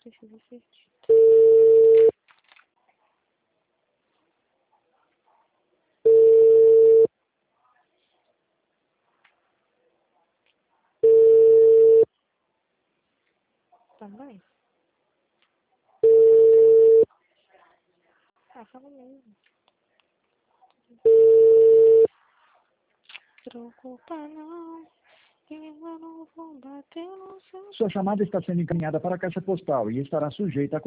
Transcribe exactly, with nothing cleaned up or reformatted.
precisa ser dito. Também. Ah, fala mesmo. Preocupa não, eu não vou bater no seu... Sua chamada está sendo encaminhada para a caixa postal e estará sujeita a